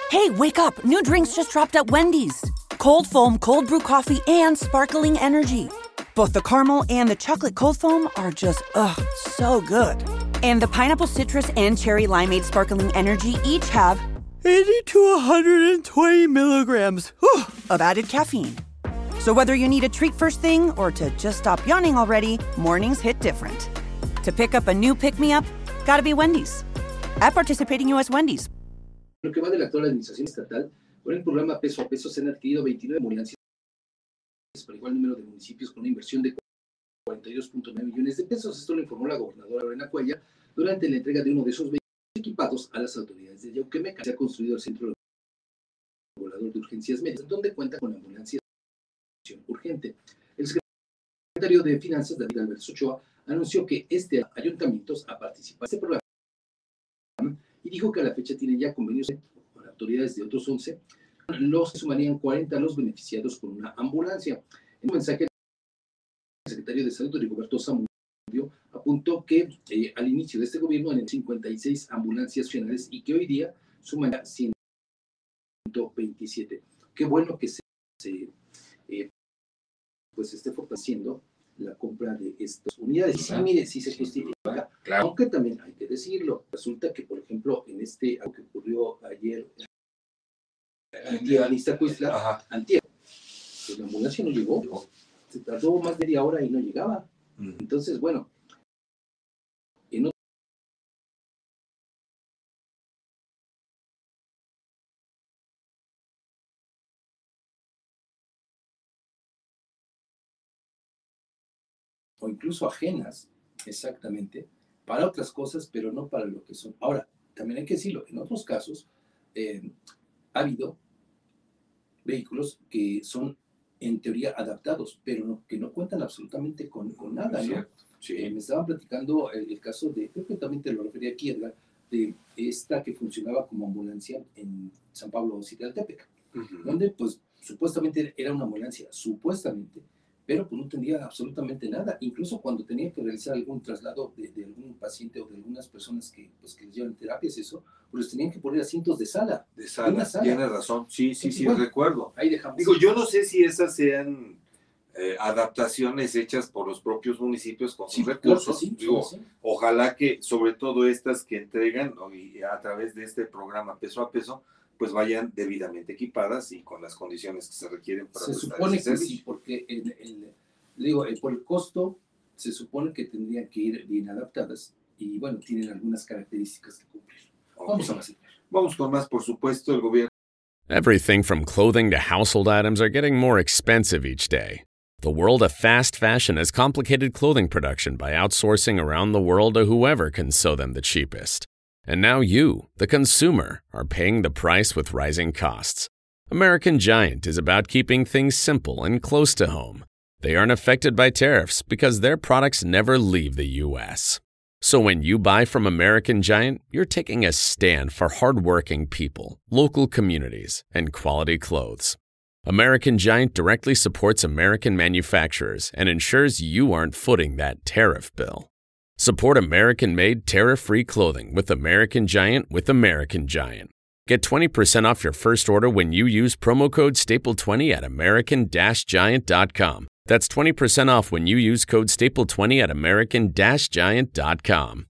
Hey, wake up. New drinks just dropped at Wendy's. Cold foam, cold brew coffee, and sparkling energy. Both the caramel and the chocolate cold foam are just, so good. And the pineapple citrus and cherry limeade sparkling energy each have 80 to 120 milligrams of added caffeine. So whether you need a treat first thing or to just stop yawning already, mornings hit different. To pick up a new pick-me-up, gotta be Wendy's. At participating U.S. Wendy's. Lo que va de la actual administración estatal, con el programa Peso a Peso se han adquirido 29 ambulancias para igual número de municipios con una inversión de 42.9 millones de pesos. Esto lo informó la gobernadora Lorena Cuellar durante la entrega de uno de esos vehículos equipados a las autoridades de Yauquemeca. Se ha construido el Centro Regulador de Urgencias Médicas, donde cuenta con ambulancias de atención urgente. El secretario de Finanzas, David Alberto Ochoa, anunció que ayuntamientos a participar en este programa y dijo que a la fecha tienen ya convenios con autoridades de otros 11, los que sumarían 40 a los beneficiados con una ambulancia. En un mensaje, el secretario de Salud, Rigoberto Zamudio, apuntó que al inicio de este gobierno eran 56 ambulancias nacionales y que hoy día suman ya 127. Qué bueno que se esté fortaleciendo la compra de estas unidades. Sí, mire, sí se justifica, claro. Aunque también hay que decirlo. Resulta que, por ejemplo, en algo que ocurrió ayer, antier, pues la ambulancia no llegó. Se tardó más de media hora y no llegaba. Entonces, bueno, o incluso ajenas, exactamente, para otras cosas, pero no para lo que son. Ahora, también hay que decirlo, en otros casos ha habido vehículos que son en teoría adaptados, pero que no cuentan absolutamente con nada, ¿no? Sí. Me estaban platicando el caso de, creo que también te lo refería aquí, Edgar, de esta que funcionaba como ambulancia en San Pablo Citaltepec, donde pues supuestamente era una ambulancia, supuestamente, pero pues no tenía absolutamente nada. Incluso cuando tenía que realizar algún traslado de algún paciente o de algunas personas que les llevan terapias, eso, pues les tenían que poner asientos de sala. De sala, tienes razón. Sí, bueno, recuerdo. Ahí dejamos. Digo, yo no sé si esas sean adaptaciones hechas por los propios municipios con sus recursos. Digo, ojalá que, sobre todo estas que entregan a través de este programa Peso a Peso, pues vayan debidamente equipadas y con las condiciones que se requieren para se supone que sí, porque por el costo se supone que tendrían que ir bien adaptadas y bueno, tienen algunas características que cumplir. Vamos a más. Vamos con más, por supuesto, el gobierno. Everything from clothing to household items are getting more expensive each day. The world of fast fashion has complicated clothing production by outsourcing around the world to whoever can sew them the cheapest. And now you, the consumer, are paying the price with rising costs. American Giant is about keeping things simple and close to home. They aren't affected by tariffs because their products never leave the U.S. So when you buy from American Giant, you're taking a stand for hardworking people, local communities, and quality clothes. American Giant directly supports American manufacturers and ensures you aren't footing that tariff bill. Support American-made, tariff-free clothing with American Giant with American Giant. Get 20% off your first order when you use promo code STAPLE20 at American-Giant.com. That's 20% off when you use code STAPLE20 at American-Giant.com.